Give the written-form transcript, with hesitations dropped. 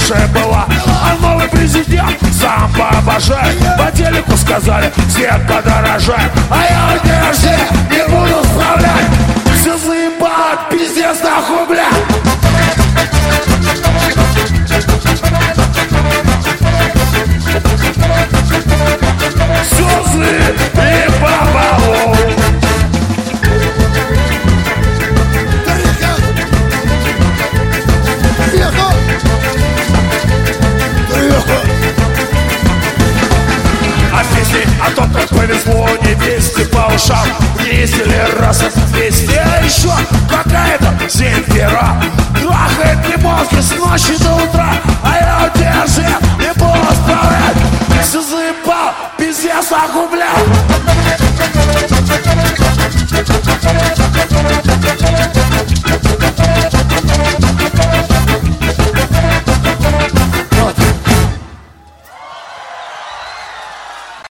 раньше была. А новый президент сам пообожает. По телеку сказали, всех подорожает. А я одежде не буду справлять. Все заебало, пиздец нахуй, бля. Слезы и бабалу. А песни о том, как повезло невесте по ушам ездили раз от 200. А еще какая-то земфира трахает мне мозги с ночи до утра. А я удержи не буду справлять. Все заебал, пиздец нахуй, бля.